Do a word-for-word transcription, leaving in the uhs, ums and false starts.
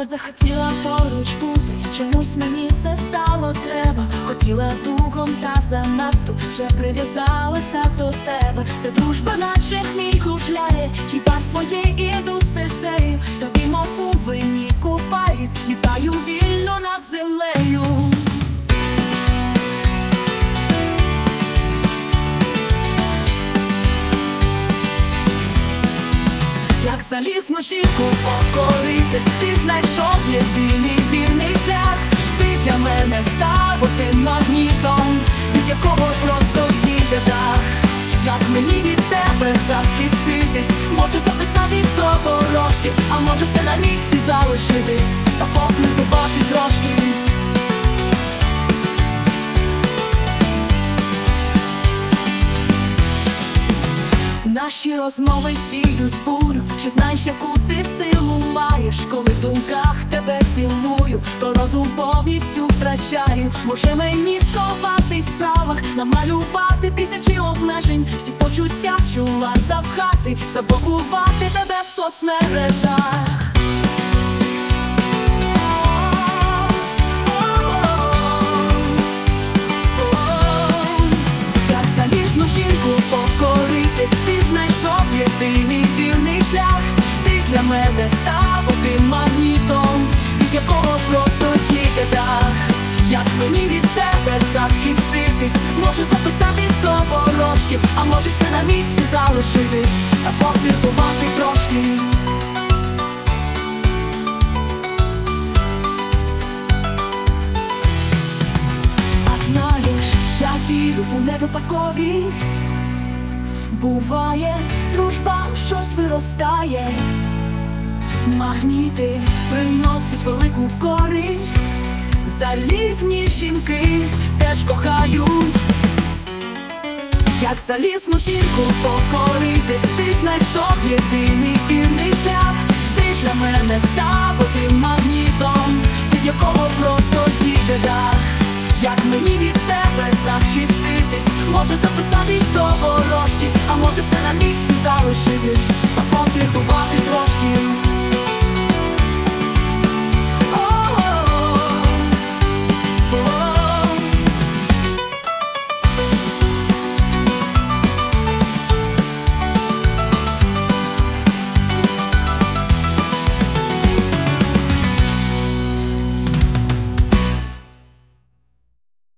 довго захотіла поруч бути, чомусь мені це стало треба. Хотіла дугом та занадто, вже прив'язалася до тебе. Це дружба, наче хміль кружляє, хіба своє іду стезею. Тобі мов у вині купаюсь, літаю вільно над землею. Як залізну жінку покорити, ти знайшов єдиний вірний шлях. Ти для мене став отим магнітом, від якого просто їде дах. Як мені від тебе захиститись, може записатись до ворожки, а може все на місці залишити та пофліртувати трошки. Наші розмови сіють бурю. Чи знаєш, яку ти силу маєш? Коли в думках тебе цілую, то розум повністю втрачаю. Може мені сховатись в справах, намалювати тисячі обмежень, всі почуття в чулан запхати, заблокувати тебе в соцмережах. Як залізну жінку покорити, ти знайшов єдиний вірний шлях. Ти для мене став одним магнітом, від якого просто їде дах. Як мені від тебе захиститись, може записатись до ворожки, а може все на місці залишити та пофліртувати трошки. А знаєш, я вірю у невипадковість. Буває дружба, щось виростає, магніти приносять велику користь. Залізні жінки теж кохають. Як залізну жінку покорити, ти знайшов єдиний вірний шлях. Ти для мене став одним магнітом, від якого просто їде дах. Як мені від тебе захиститись, може записатись до ворожки, а може все на місці